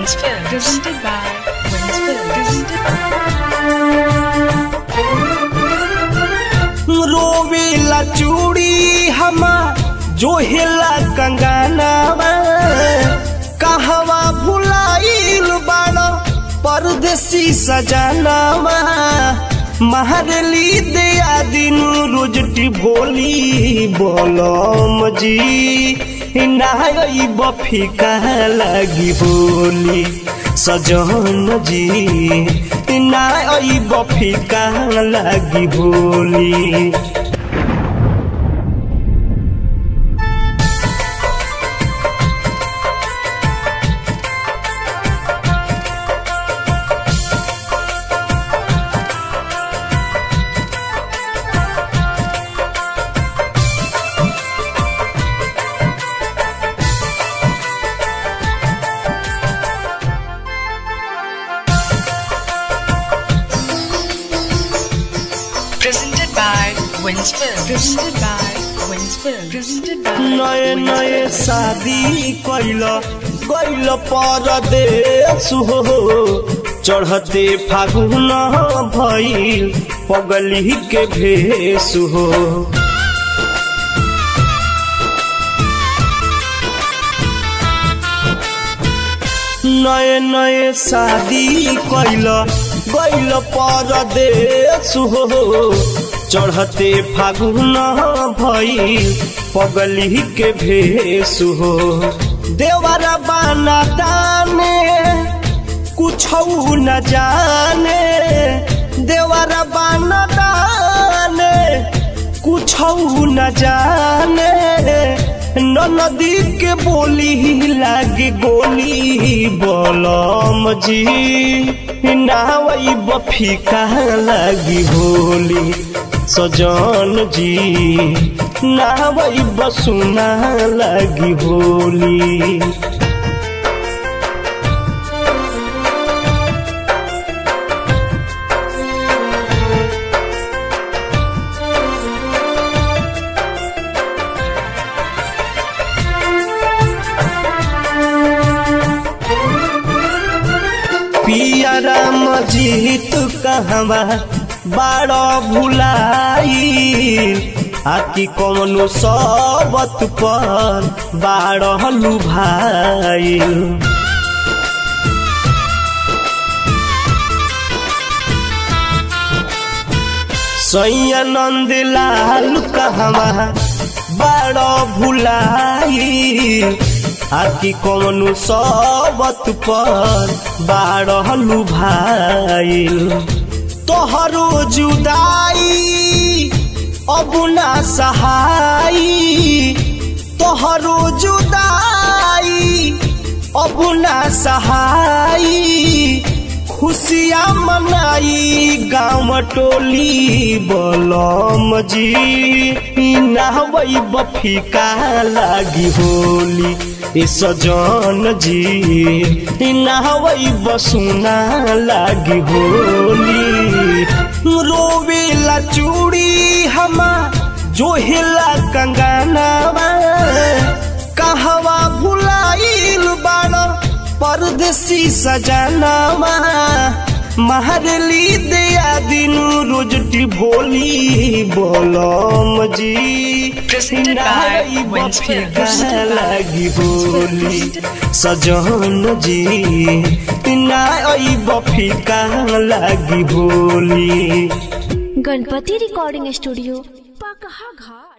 Wins Film. Presented by Wins Film. रोवेला चूड़ी हमा जोहेला कंगनावा कहवा भुलाइल बाड़ा परदेसी सजनावा महरली दया दिन रोजटी भोली बोलम जी नाई बफिका लगी बोली सजन जी नाई बफिका लगी बोली। Presented by Wins Film. Presented by Wins Film. Presented by नए नए शादी कैल परदेश हो चढ़ते फागुन भइल पगली के भेष हो। नए नए शादी कैल परदेश हो चढ़ते फागुन भइल पगली के भेष हो। देवरा बाना दाने कुछ न जाने देवरा बाना दाने कुछ न जाने नदी के बोली लागे गोली बोलम जी नावई बफिका लगी होली सजन जी नावई बसुना लगी होली। पिया राम जीत कहवा बाड़ा भुलाई आकी कौनो सबत पर बाड़ा लुभाई। सैया नंद लाल कहवा बाड़ा भुलाई आकी कौनो सबत पर बाड़ा लुभाइल। तोहरो जुदाई अब ना सहाई तोहरो जुदाई अब ना सहाई खुशियाँ मनाई गाँव टोली बोलम जी नावई बफिका लागी होली सजन जी नावई बसुना लागी होली। रोवेला चूड़ी हमा जोहेला कंगनावा कहवा भुलाइल बाड़ा परदेसी सजनावा महरली दया दिन रोजटी भोली बोलम जी नाई बफिका लगी होली सजन जी नाई बफिका लगी होली। गणपति रिकॉर्डिंग स्टूडियो पकहा घाट।